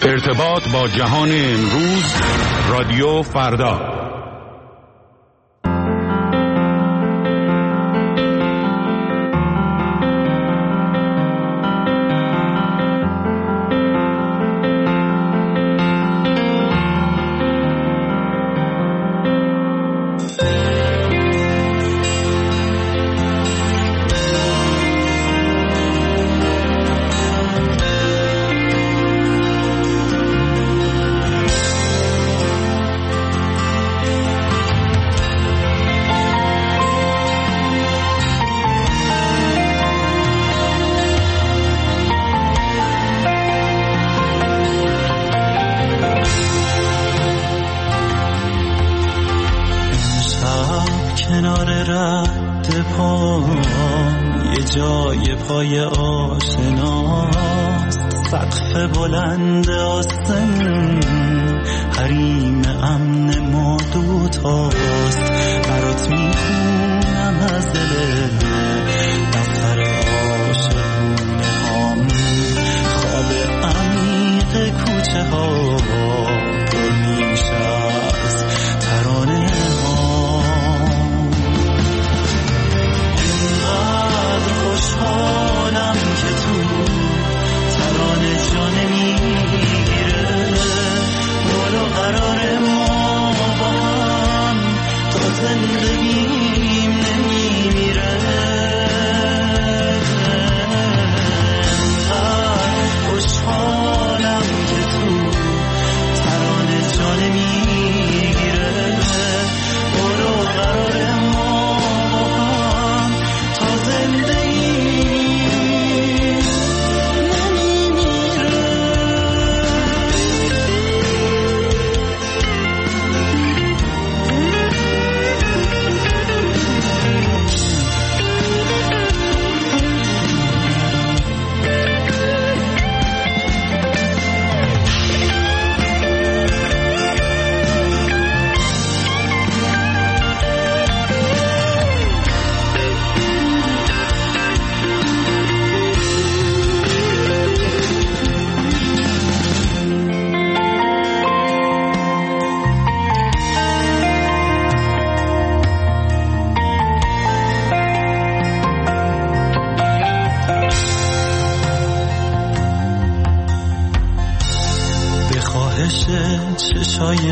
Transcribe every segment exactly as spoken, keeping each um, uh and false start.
ارتباط با جهان امروز، رادیو فردا. چشای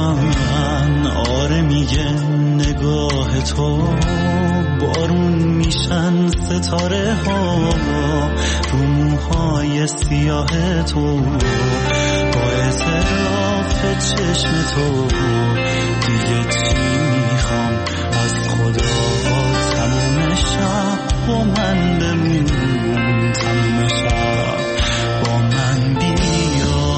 من آره میگه نگاه تو، بارون میشن ستاره ها رو موهای سیاه تو، با اعتراف چشم تو دیگه چی میخوام از خدا، تموم شب با من بمون، تموم شب با من بیا.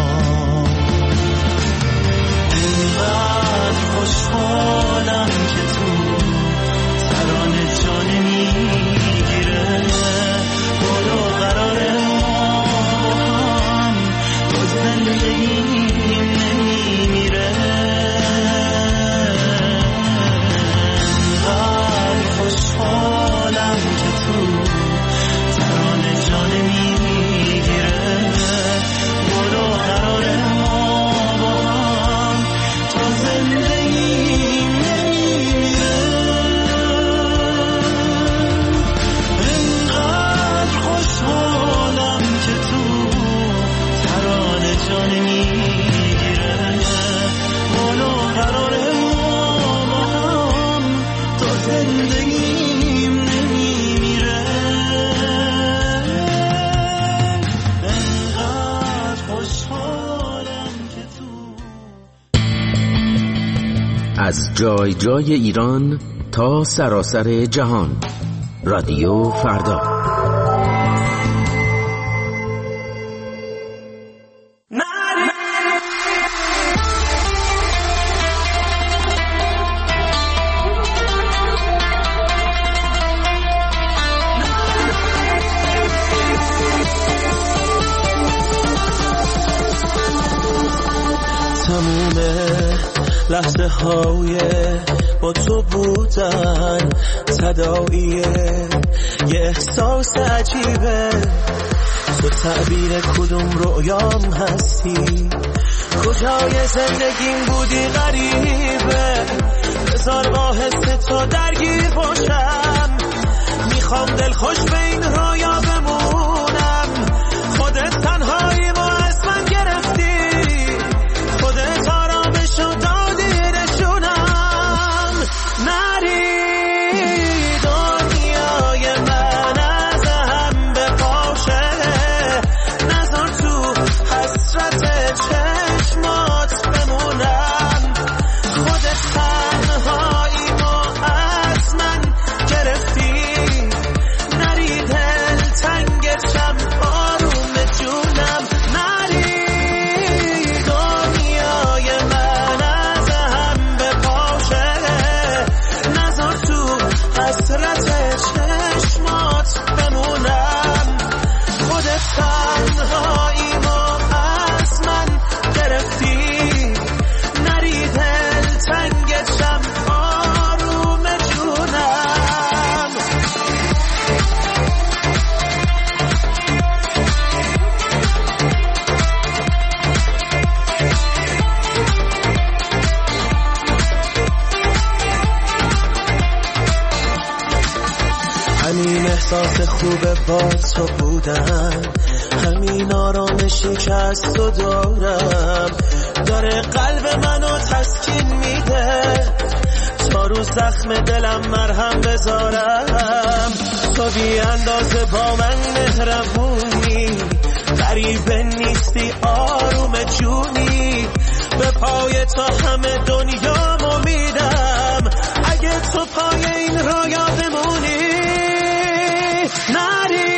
انقدر خوشحالم که تو ترانه جان میگیره، برو قراره ما با هم تو زندگیم نمیمیره. انقدر خوشحالم که تو ترانه جان میگیره، برو قراره ما با هم تا زندگیم نمیمیره. انقدر خوشحالم که تو ترانه جان میگیره، برو قراره ما با هم تا زندگیم نمیمیره. انقدر خوشحالم که تو. از جای جای ایران تا سراسر جهان، رادیو فردا. تموم لحظه های با تو بودن تداعیه، یه احساس عجیبه تو تعبیر کدوم رویام هستی؟ کجای زندگیم بودی غریبه، بذار با حس تو درگیر باشم. میخوام دلخوش به این رویا بمونم. خودت تنهایی ما از من گرفتی، خودت آرامشو دادی نشونم. نری دنیای من از هم بپاشه، نذار تو حسرت چشمات بمونم. خودت تنهایی ما از من گرفتی، نری دل تنگشم آروم جونم. نری دنیای من از هم بپاشه، نذار تو حسرت چشمات بمونم. خودت تنهایی ما از من گرفتی، نری دل تنگشم آروم جونم. همین احساس خوبه با تو بودن، همین آرامشی که از تو دارم، داره قلب منو تسکین میده تا رو زخم دلم مرهم بذارم. تو بی اندازه با من مهربونی، غریبه نیستی آروم جونی. به پای تو همه دنیامو میدم، اگه تو پای این رویا بمونی. نری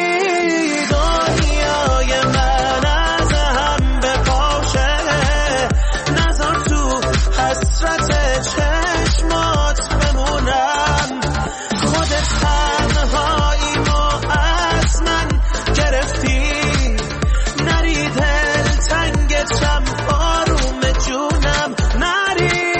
دنیای من از هم بپاشه، نذار تو حسرت چشمات بمونم. خودت تنهایی ما از من گرفتی، نری دل تنگشم آروم جونم. نری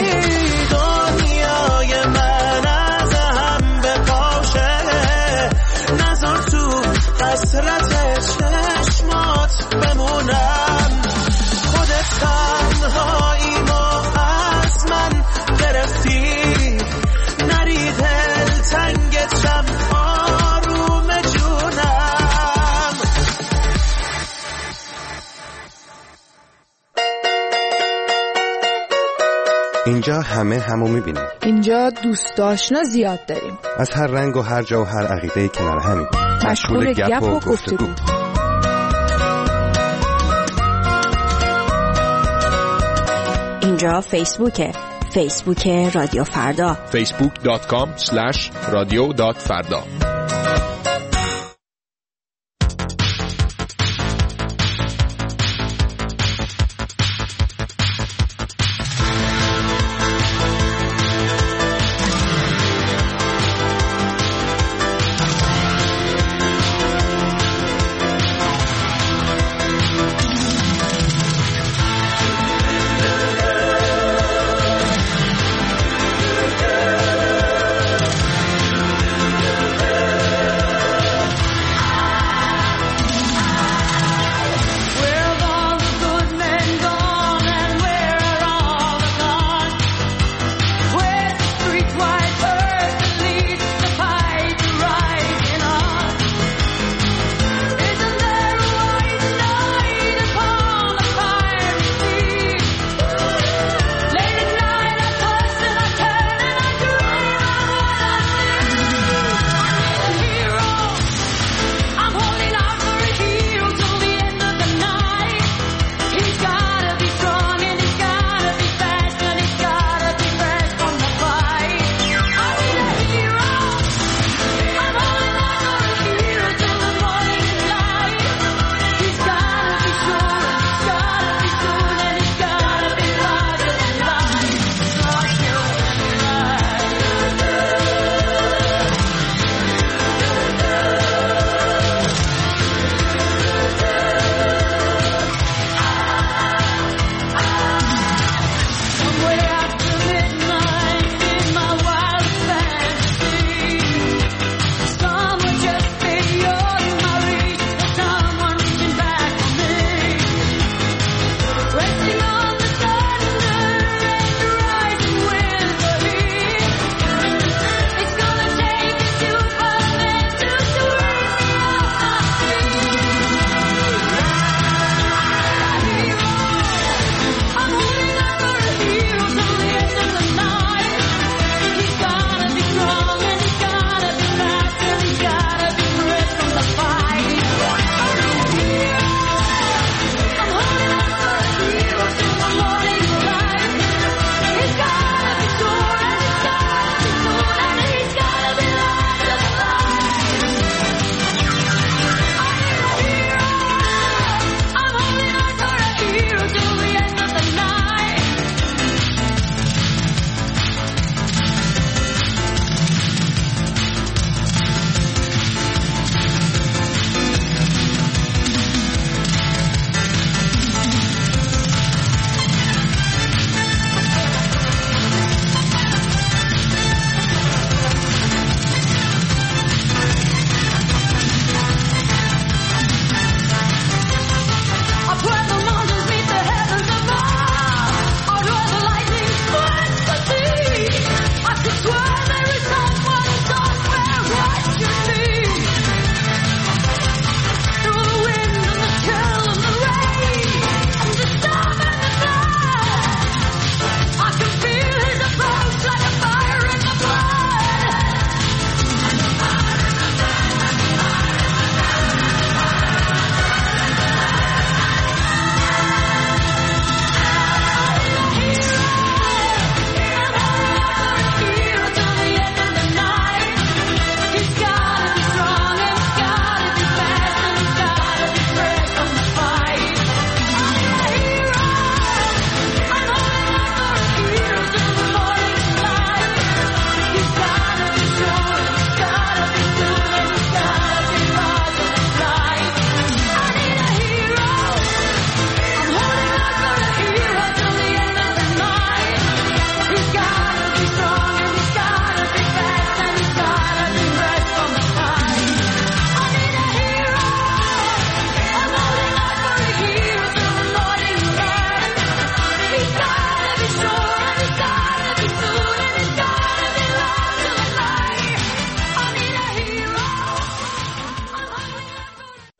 دنیای من از هم بپاشه، نذار تو حسرت چشمات بمونم. خودت تنهایی ما از من گرفتی، نری دل تنگشم آروم جونم. اینجا همه همو میبینیم. اینجا دوست آشنا زیاد داریم، از هر رنگ و هر جا و هر عقیده‌ای کنار همیم، مشغول گپ و گفتگو. اینجا فیسبوکه، فیسبوک رادیو فردا، فیسبوک دات کام اسلش رادیو دات فردا.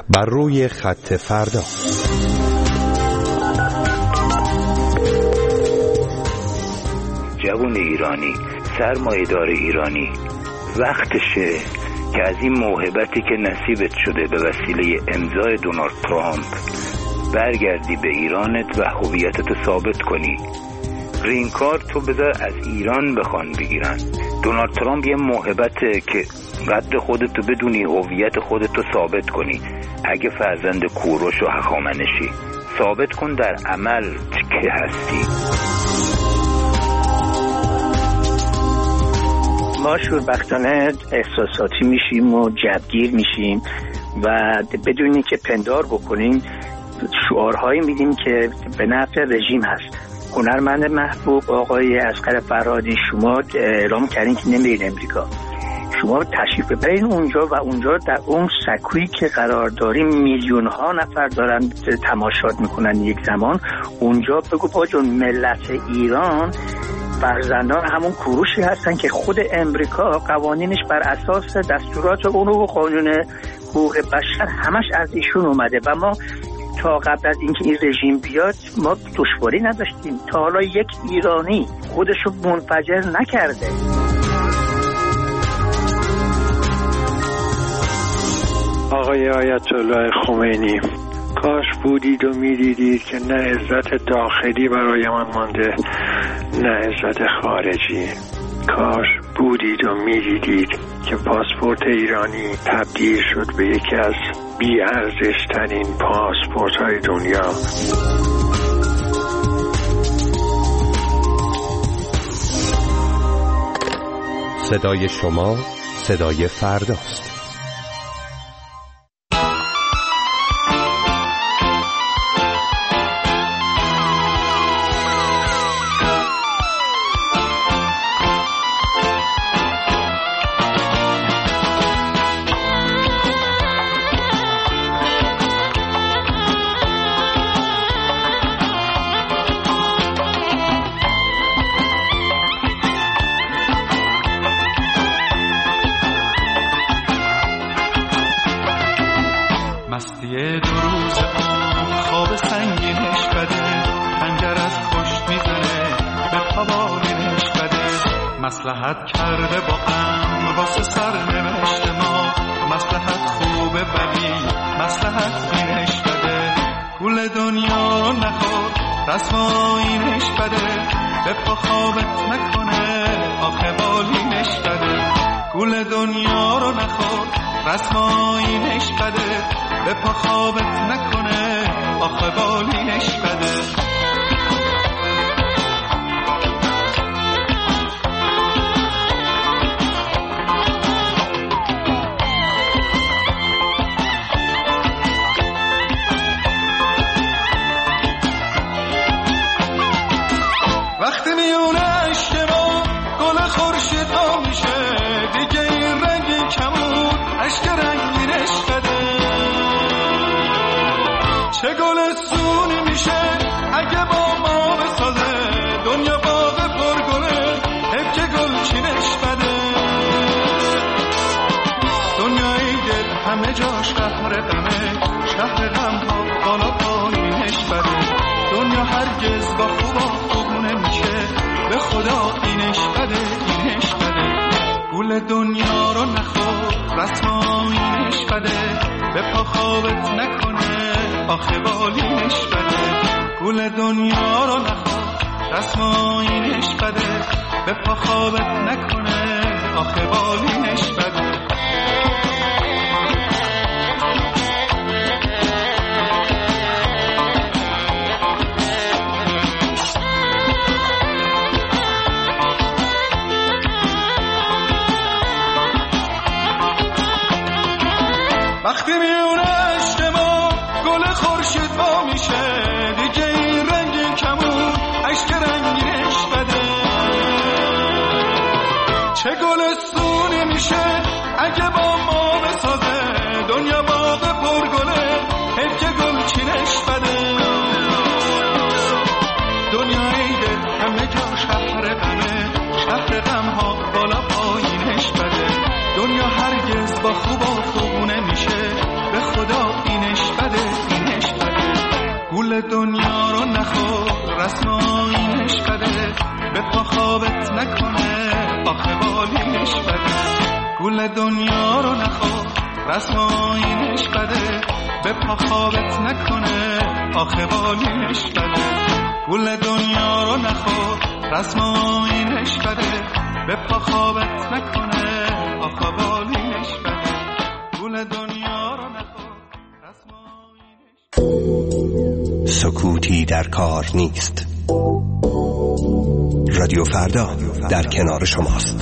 بر روی خط فردا. جوان ایرانی، سرمایه‌دار ایرانی، وقتشه که از این موهبتی که نصیبت شده به وسیله امضای دونالد ترامپ برگردی به ایرانت و هویتت ثابت کنی. گرین کارت تو بذار از ایران بخوان بگیرن. دونالد ترامپ یه موهبته که قد خودتو بدونی، هویت خودتو ثابت کنی. اگه فرزند کوروش و هخامنشی، ثابت کن در عمل که هستی. ما شوربختانه احساساتی میشیم و جبگیر میشیم و بدون اینکه پندار بکنیم شعارهایی میدیم که به نفع رژیم هست. هنرمند محبوب آقای اصغر فرهادی، شما اعلام کردین که نمیرین امریکا. شما تشریف ببرین اونجا و اونجا در اون سکویی که قرار داریم میلیون ها نفر دارن تماشات میکنن یک زمان، اونجا بگو با جون ملت ایران فرزندان همون کوروشی هستن که خود امریکا قوانینش بر اساس دستورات اون و قانون حقوق بشر همش از ایشون اومده و ما تا قبل از اینکه این رژیم بیاد ما دشواری نداشتیم. تا حالا یک ایرانی خودشو منفجر نکرده. آقای آیت الله خمینی، کاش بودید و میدیدید که نه عزت داخلی برای من مانده نه عزت خارجی. کاش بودید و میدیدید که پاسپورت ایرانی تبدیل شد به یکی از بی ارزش ترین پاسپورت های دنیا. صدای شما صدای فرداست. مصلحت کرده با هم واسه سرنوشت ما، مصلحت خوبه ولی مصلحت اینش بده. گول دنیا رو نخور رسوایینش بده، به پا خوابت نکنه آخه بالینش بده. گول دنیا رو نخور رسوایینش بده، به پا خوابت نکنه آخه بالینش بده. وقتی میونه اشتباه گل خورشید ها میشه، دیگه این رنگی کمون عشق رنگینش بده. چه گل سونی میشه اگه با ما بسازه، دنیا باغ پرگله حب که گل چینش بده. دنیای دل همه جاش قهر غمه، شهر غم ها بالا پایینش بده. دنیا هرگز با خوبا خوب نمیشه، به خدا اینش بده اینش بده. گول دنیا رو نخور رسوایینش بده، به پا خوابت نکنه آخه بالینش بده. گول دنیا رو نخور رسوایینش بده، به پا خوابت نکنه آخه بالینش بده. وقتی میونه اشتباه گل خورشید با میشه، دیگه این رنگین کمون عشق رنگینش بده. چه گل سونی میشه رسماینش بده به پا خوابت نکنه آخه بالینش بده گل دنیا رو نخور رسماینش بده به پا خوابت نکنه آخه بالینش بده گل دنیا رو نخور رسماینش. سکوتی در کار نیست. رادیو فردا در کنار شماست.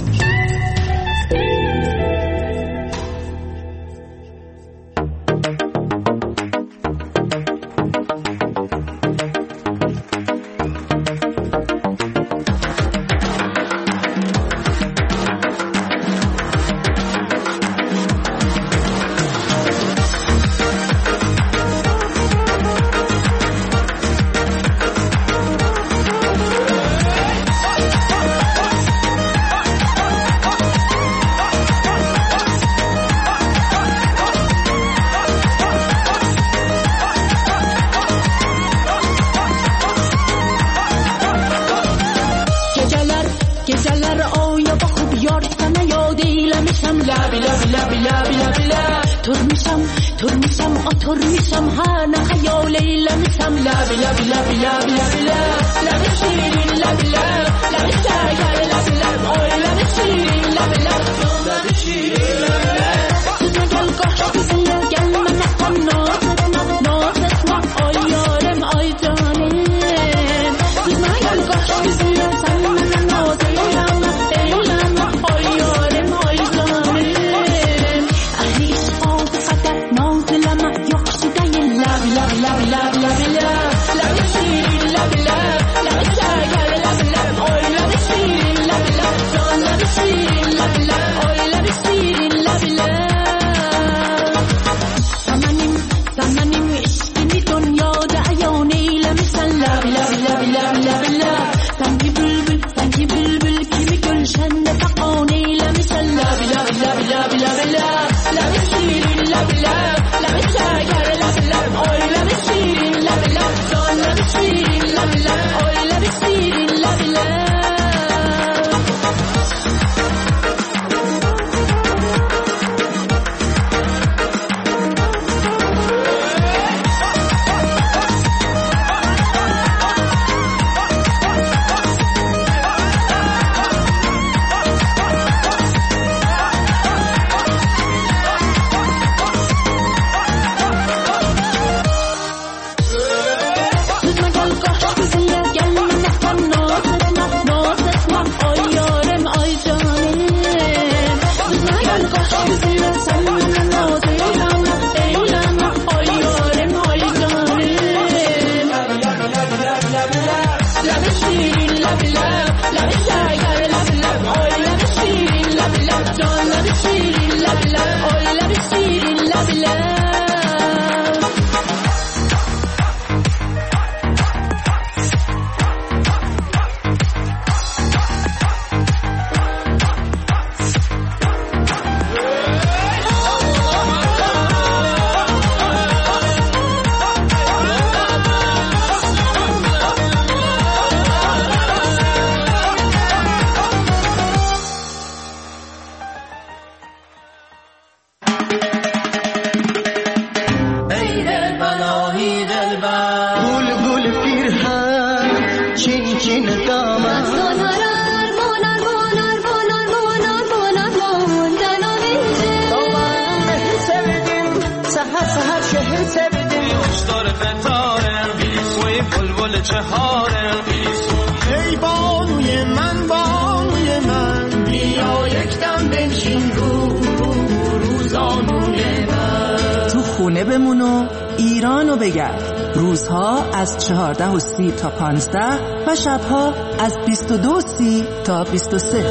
چهارده و سی تا پانزده و شبها از بیست و دو سی تا بیست و سه.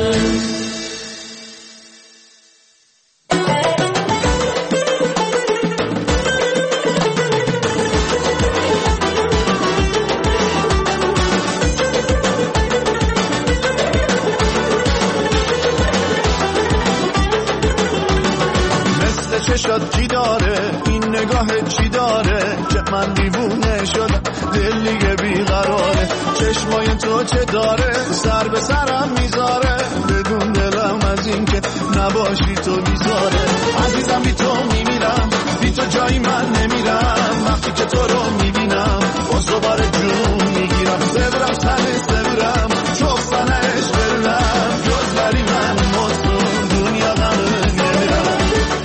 مثل چشات کی داره این نگاه چی داره که من دیوونه شدم دل دیگه بیقراره چشمای تو چه داره سر به سرم میذاره بدون دلم از این که نباشی تو بیزاره عزیزم بی تو میمیرم جای من نمیرم، وقتی که تو رو میبینم باز دوباره جون میگیرم. سبرم سنه سبرم چوب سنش برم، جز بری من مستون دنیا غم نمیرم.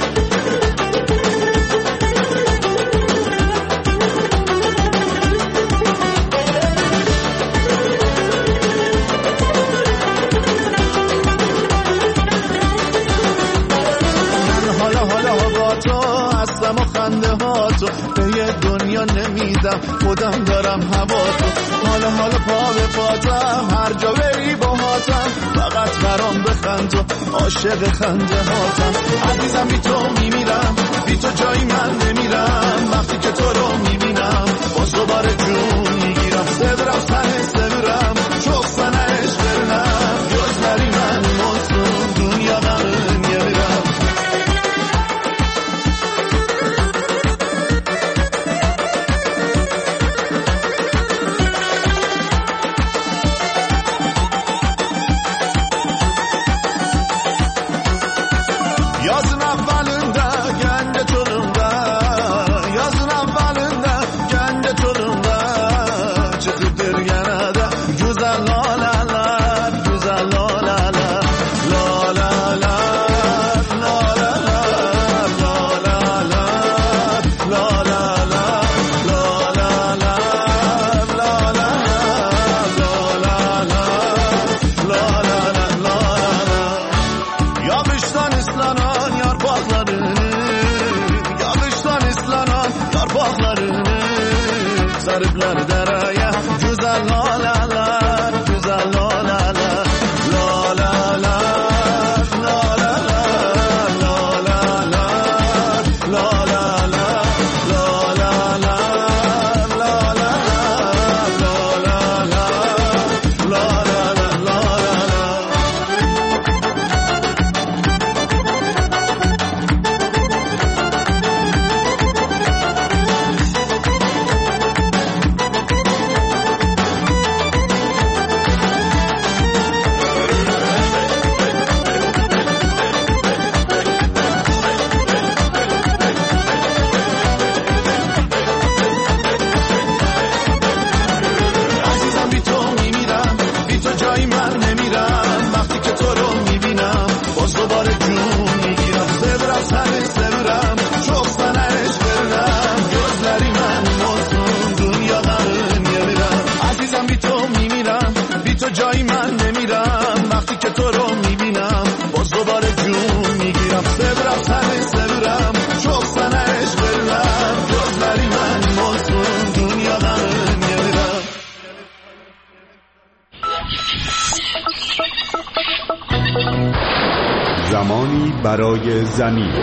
هستم و خنده ها تو به یه دنیا نمیدم، خودم دارم هوا تو. حالا حالا پا به پاتم هر جا بری با هاتم، فقط برام بخند تو عاشق خنده هاتم. عزیزم بی تو میمیرم، بی تو جایی من نمیرم، وقتی که تو رو میبینم باز دوباره جون میگیرم. سبرم سنه سبرم چوب سنش برنم، جز بری من مستون دنیا غم نمیرم. زمانی برای زمین.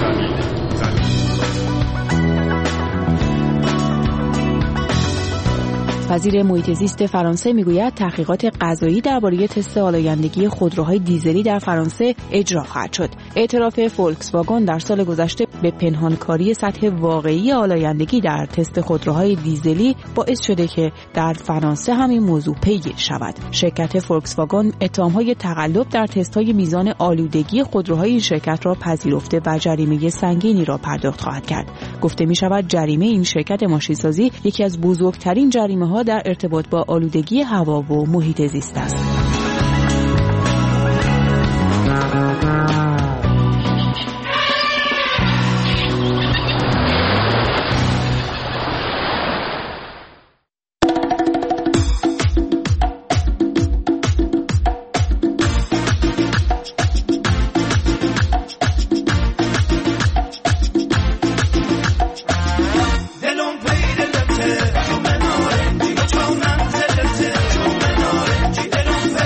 وزیر محیط زیست فرانسه میگوید تحقیقات قضایی درباره تست آلایندگی خودروهای دیزلی در فرانسه اجرا خواهد شد. اعتراف فولکس واگن در سال گذشته به پنهانکاری سطح واقعی آلایندگی در تست خودروهای دیزلی باعث شده که در فرانسه همین موضوع پیگیری شود. شرکت فولکس واگن اتهام‌های تقلب در تست‌های میزان آلودگی خودروهای این شرکت را پذیرفته و جریمه سنگینی را پرداخت خواهد کرد. گفته می‌شود جریمه این شرکت ماشین‌سازی یکی از بزرگترین جریمه‌ها در ارتباط با آلودگی هوا و محیط زیست است. دلم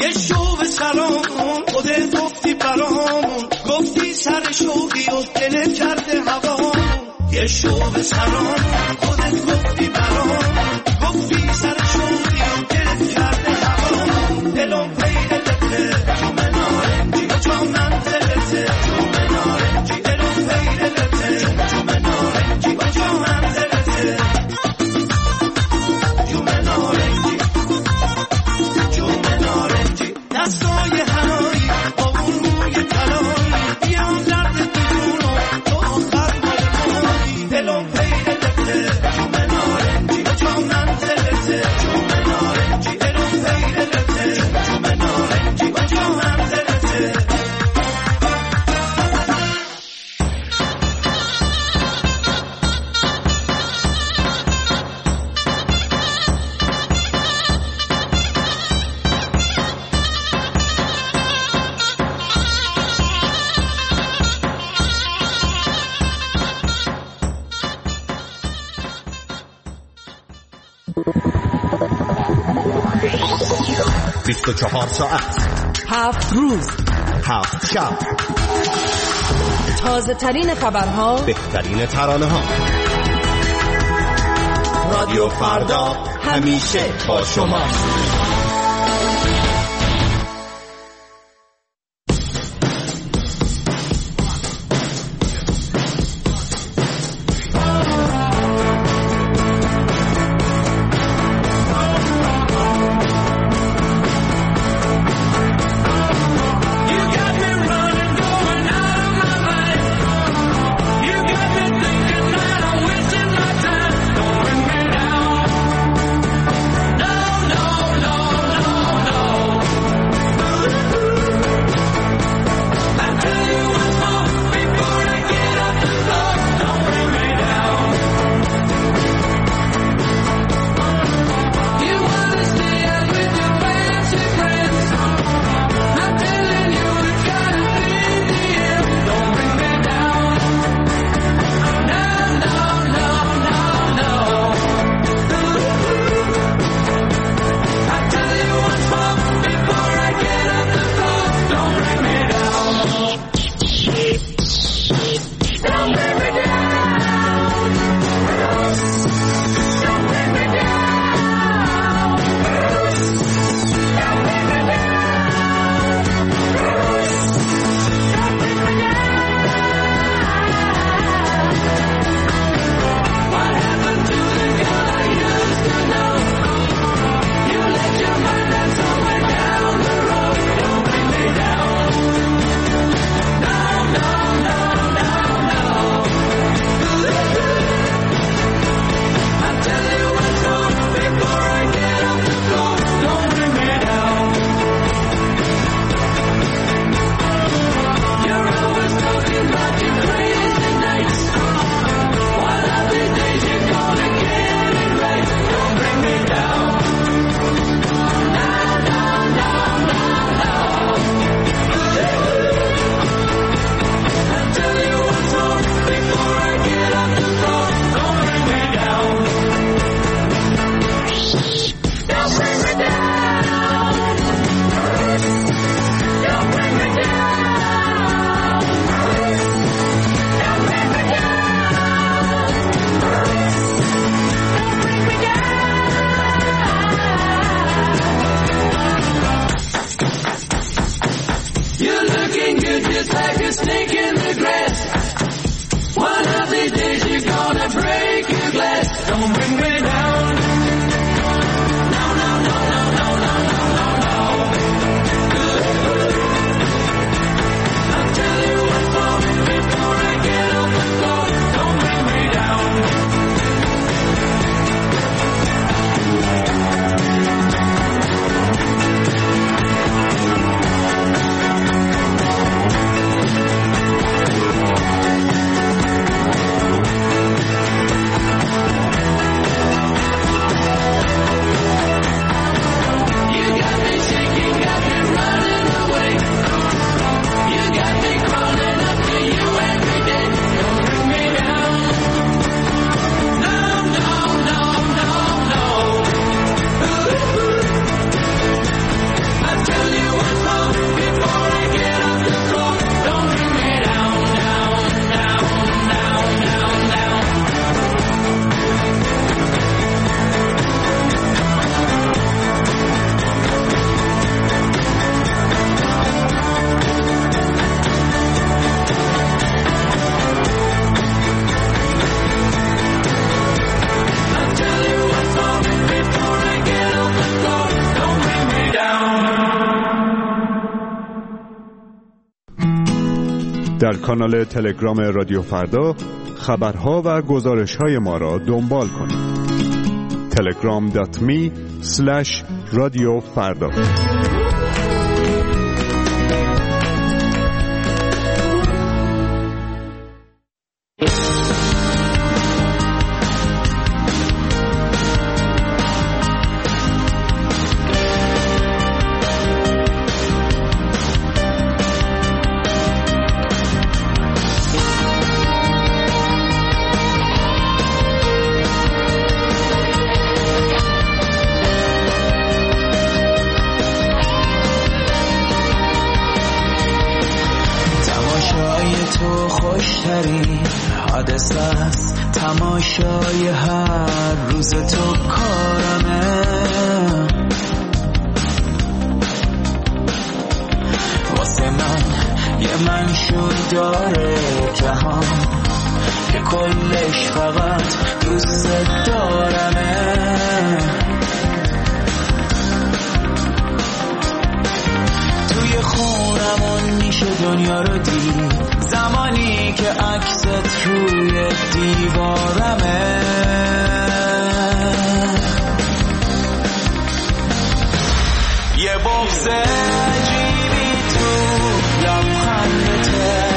یه شوق سلامون خودت گفتی برامون گفتی سر شوقی و دلت کرده هوامون یه شوق سلامون خودت گفتی برامون گفتی سر شوقی و دلت کرده هوامون دلم پیره لته جوم نارنجی و جام منزلته جوم نارنجی دلم پیره لته جوم نارنجی و جام منزلته جوم نارنجی جوم نارنجی دستای هنایی با اون موی طلایی بیام درد بدونو تو آخر مال مایی دلم پیره لته جوم نارنجی و جام منزلته جوم نارنجی دلم پیره لته جوم نارنجی و جام منزلته بیست و چهار ساعت هفت روز هفت شب تازه ترین خبرها بهترین ترانه ها رادیو فردا همیشه با شماست. در کانال تلگرام رادیو فردا خبرها و گزارش‌های ما را دنبال کنید. تلگرام دات می اسلش رادیو فردا. تماشای هر روز تو کارمه، واسه من یه منشور داره جهان که کلش فقط دوست دارمه. توی خونمون میشه دنیا رو دید زمانی که عکست روی دیوارمه. یه بغض عجیبی تو لبخندته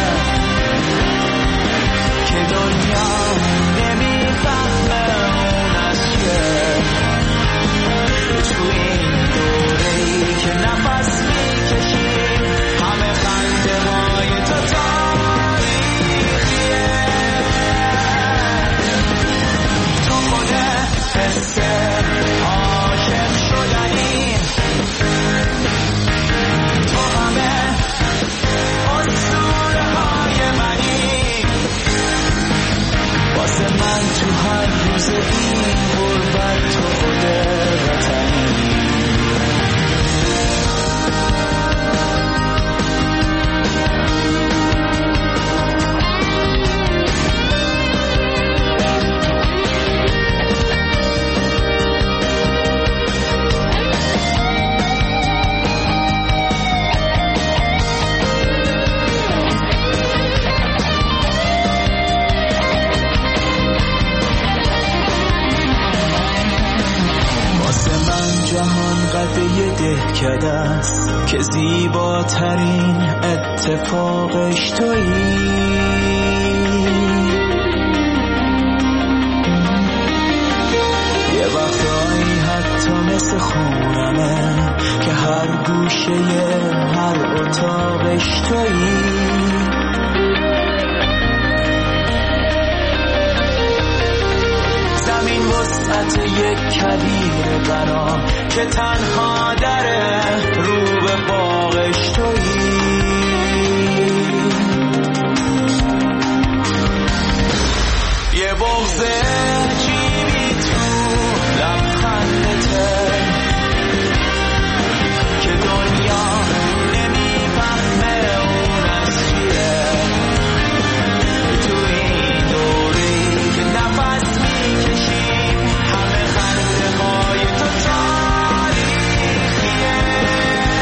که دنیا نمیفهمه اون از چیه. تو این دوره‌ای که نفس میکشیم همه خنده های تو تاریخیه. تو خوده حس عاشق شدنی، تو همه اسطوره های منی. واسه من تو هر روز این غربت تو خوده وطنی. یه دهکده است که زیباترین اتفاقش تویی. یه وقتایی حتی مثل خونمه که هر گوشه هر اتاقش تویی. زمین وسعت یک کویر برام که تنها دره رو به باغش تویی. یه بغض عجیبی تو لبخندته که دنیا نمیفهمه اون از چیه. تو این دوری که نفس میکشیم همه خنده های تو تاریخیه.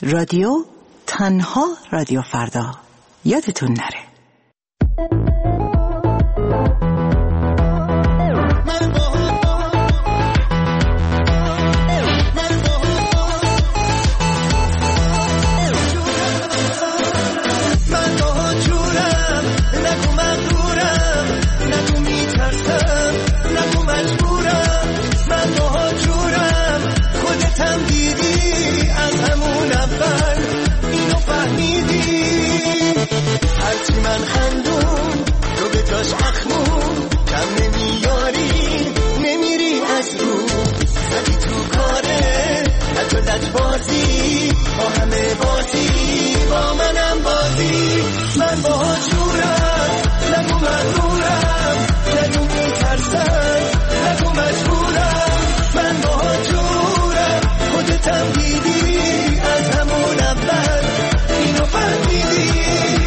رادیو تنها رادیو فردا، یادتون نره. من خندون تو به جاش اخمون کم نمیاری نمیری از رو زدی تو کاره حتی لج بازی با همه بازی با منم بازی من با جورم نگو مغرورم نگو میترسم نگو مجبورم من با جورم خودتم دیدی از همون اول اینو فهمیدی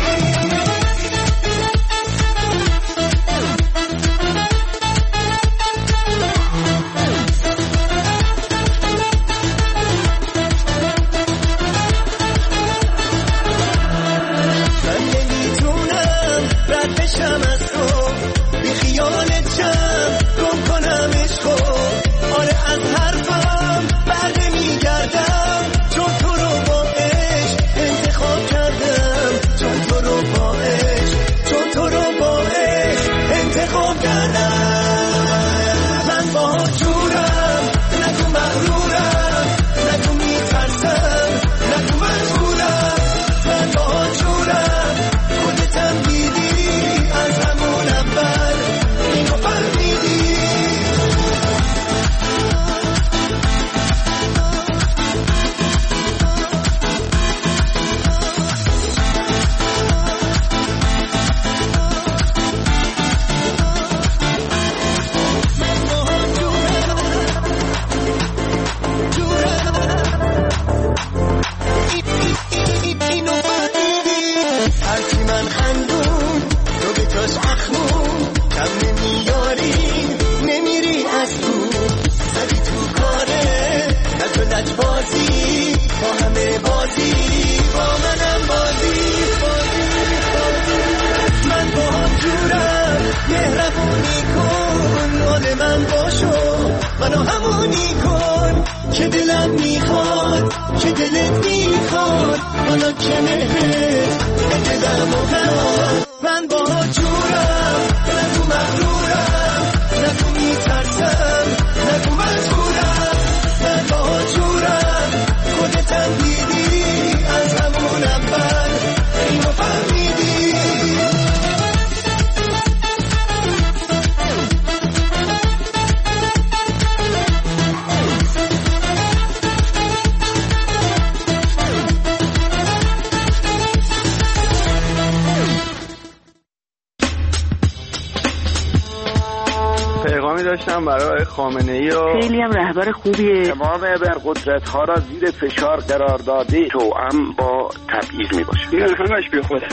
برای خامنه‌ای و خیلی هم رهبر خوبیه. تمام قدرت‌ها را زیر فشار قرار داده توأم با تبعیض میباشه. این همش بی خوده.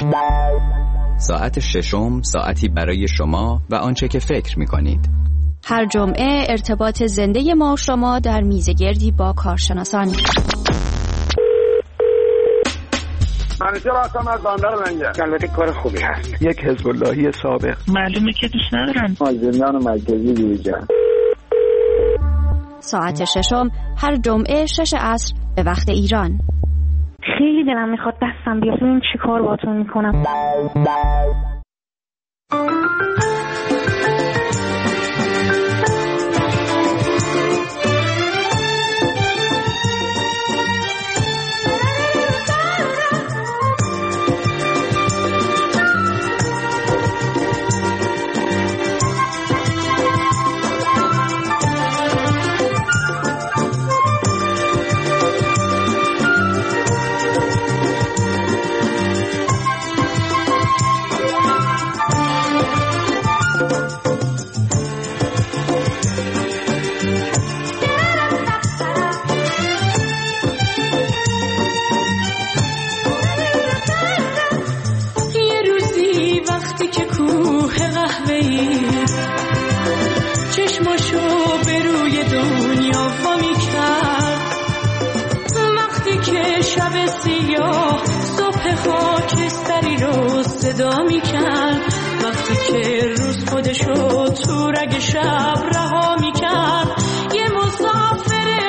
ساعت ششم ساعتی برای شما و آنچه که فکر می‌کنید. هر جمعه ارتباط زنده ما و شما در میزگردی با کارشناسان. منیجر هستم از بندر منجر. البته کار خوبی هست. یک حزب اللهی سابق. معلومه که دوست ندارم. مازندران مرکزی دیجان. ساعت ششم هر جمعه شش عصر به وقت ایران. خیلی دلم میخواد دستم بیاد ببینم چی کار باهاتون میکنم. تورگ شب رها میکرد یه مسافر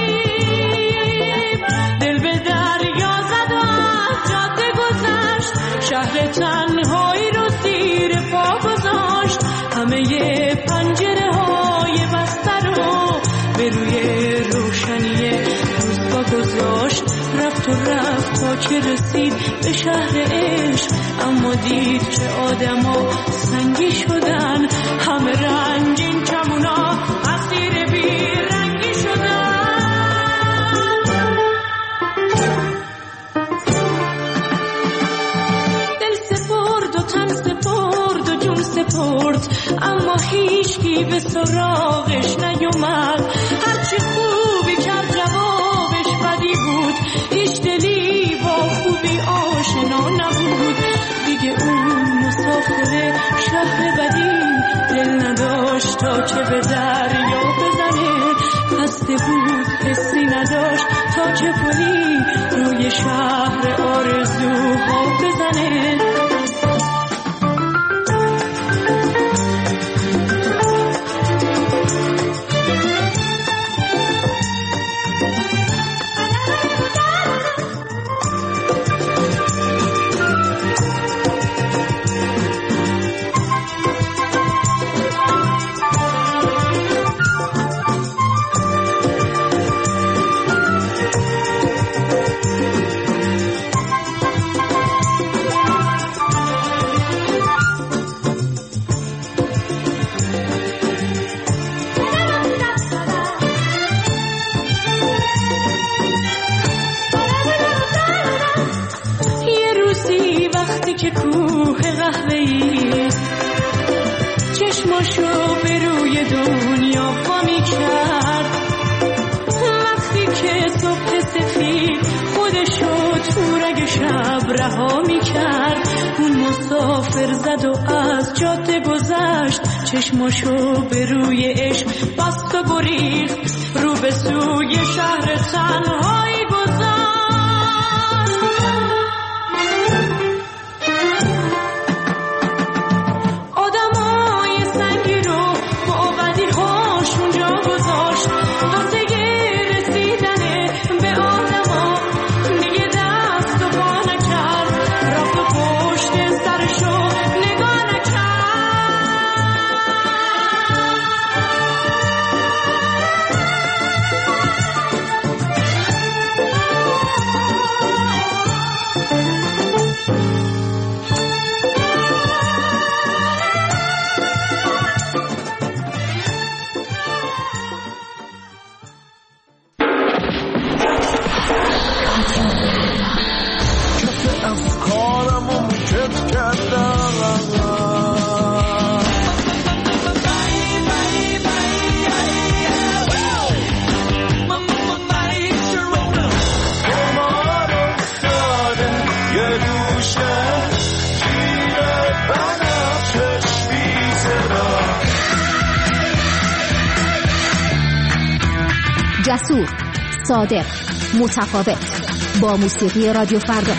غریب، دل به دریا زد و از جاده گذشت، شهر تنهایی رو زیر پا گذاشت، همه پنجره های بسته رو به روی روشنی روز با گذاشت، رفت و رفت تا که رسید به شهر عشق، اما دید که آدما سنگی شدن، همه رنگین کمونا اسیر بی رنگی شدن. دل سپرد و تن سپرد و جون سپرد، اما هیچکی به سراغش نیومد، هرچی خوبی کرد جوابش بدی بود، هیچ دلی با خوبی آشنا نبود. دیگه اون مسافر شهر بدی دل نداشت تا که به دریا بزنه، خسته بود حسی نداشت تا که پلی روی شهر آرزوها بزنه. که کوه قهوه‌ای چشماشو به روی دنیا پا کرد، وقتی که صبح سفید خودشو تو رگ شب رها میکرد، اون مسافر زد و از جاده گذشت، چشماشو به روی عشق بست و گریخت، رو به سوی شهر تنهایی گذاشت. جسور، صادق، متفاوت، با موسیقی رادیو فردا.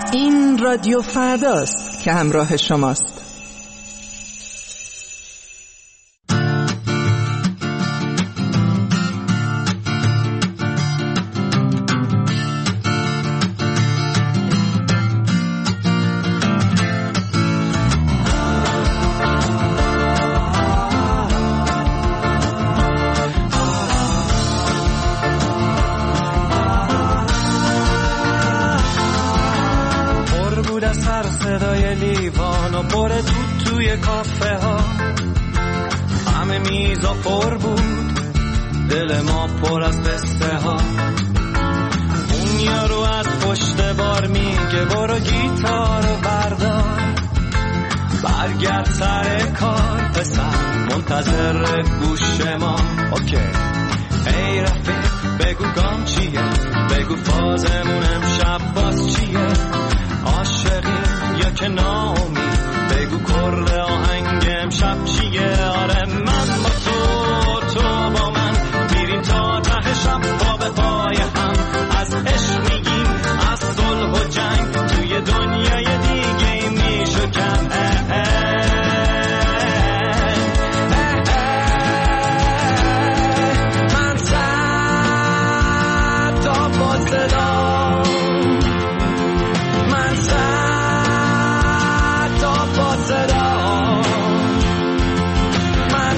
این رادیو فرداست که همراه شماست. صدای لیوان و پر تو توی کافه ها، همه میزا پر بود، دل ما پر از قصه ها. اون یارو از پشت بار میگه برو گیتار و بردار، برگرد سر کار پسر منتظر گوش ما. اوکی ای رفیق بگو گام چیه، بگو فازمون امشب باز چیه، عاشقی یا که ناامید، بگو کرد آهنگ امشب چیه. آره من با تو، تو با من، میریم تا ته شب پا به پای هم، از عشق میگیم از صلح و جنگ، توی دنیای دیگه ای میشکن. من صد تا با صدا، من صد تا با صدا، من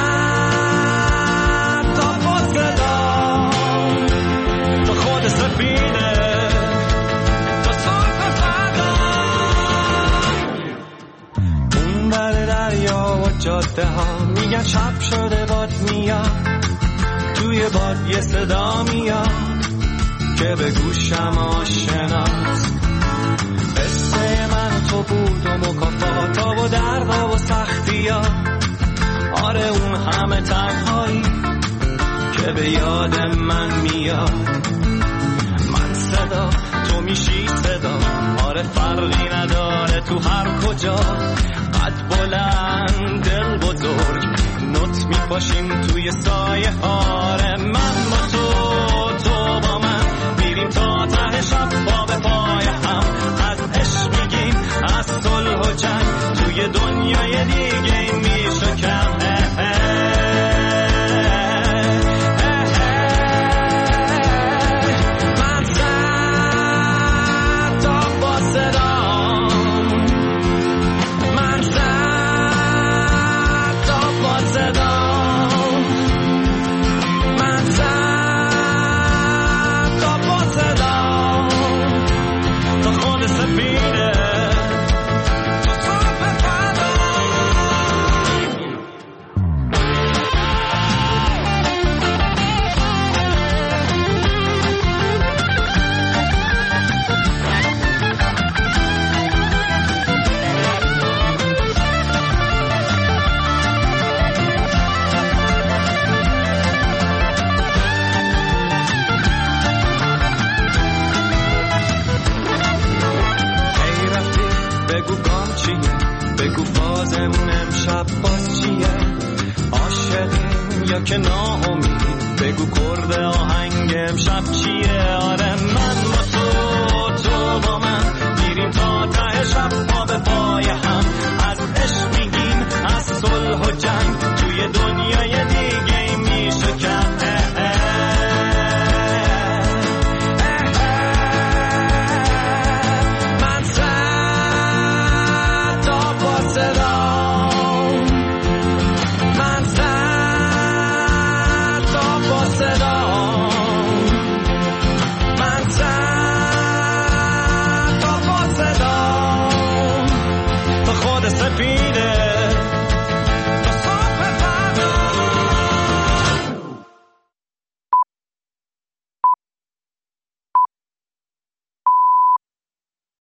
صد تا با صدا، تو خود سفینه تو صرف فردا. اون بر دریا و جاده ها میگن شب شده باد میاد، توی باد یه صدا میاد که به گوشم آشناست. قصه من تو بود و مکافاتا و دردا و سختی ها، آره اون همه تنهایی که به یاد من میاد. من صدا تو میشی صدا، آره فرقی نداره تو هر کجا، قد بلند دل بزرگ نوت میپاشیم توی سایه. آره من با تو، تو با من، میریم تا ته شب پا به پای هم، از عشق میگیم از صلح و جنگ، توی دنیای دیگه این میشکم. من صد تا با صدا، من صد تا با صدا، من صد تا با صدا، تو خود سفینه تو صرف فردا. ای رفیق بگو گام چیه، بگو بازمون امشب باز چیه، عاشقیم یا که ناامید، بگو کرد آهنگ امشب چیه. آره من با تو، تو با من، میریم تا ته شب پا به پای هم، از عشق میگیم از صلح و جنگ، توی دنیای دیگه ای میشکن. من صد تا با صدا، من صد تا با صدا، من صد تا با صدا، تو خود سفینه